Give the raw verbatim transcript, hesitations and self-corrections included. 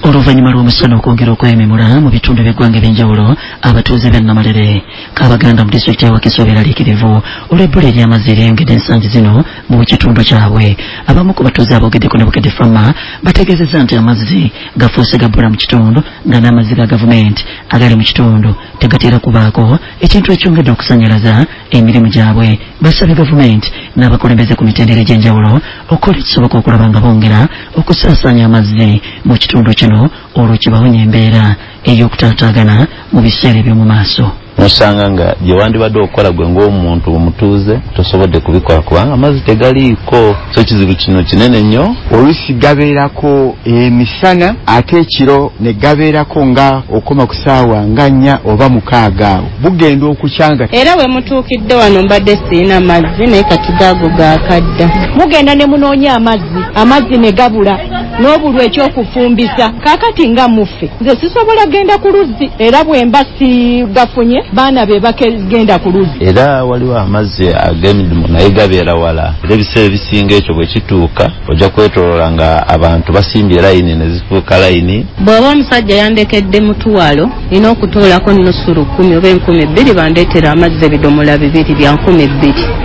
Oluvannyuma lw'omusana okwongera okwememula mu bitundu by'eggwanga eby'enjawulo abatuuze b'e Namalere Kabaganda mu disitulikiti ya Wakiso beeraliikirivu olw'ebbula ery'amazzi eryeyongedde ensangi zino mu kitundu kyabwe. Abamu ku batuuze aboogeddeko ne Bukedde Fama bategeezezza nti amazzi gafuuse gabbula mu kitundu nga n'amazzi ga gavumenti agali mu kitundu tegatera kubaako, ekintu ekyongedde okusannyalaza emirimu gyabwe. Basabye gavumenti n'abakulembeze ku mitendera egy'enjawulo okukola ekisoboka okulaba nga bongera okusaasaanya amazzi mu kitundu kino olwo kibawonya embeera ey'okutaataagana mu biseera eby'omu maaso. Nosanga nga gye wandibadde okukola gwe ng'omuntu omutuuze tosobodde kubikola kubanga amazzi tegaliiko. So kizibu kino kinene nnyo. Oluusi gabeerako emisana ate ekiro ne gabeerako nga okoma ku ssaawa nga nnya oba mukaaga awo bugenda okukyanga. Era we mutuukidde wano mbadde sirina mazzi naye kati gaago gaakadda. Mugenda ne munoonya amazzi amazzi ne gabula n'obulwa ekyokufumbisa kaakati nga muffe nze sisobola genda ku luzzi era bwe mba sigafunye baana be bakegenda ku luzzi. Era waliwo amazzi ag'emidumu naye gabeera wala. Era ebiseera ebisinga ekyo bwe kituuka ojja kwetoloola nga abantu basimbye layini ne zifuuka layini. Bw'oba omusajja yandekedde mutuwalo nina okutoolako nnusu lukumi oba enkumi bbiri bandeetera amazzi ebidomola bibiri bya nkumi bbiri.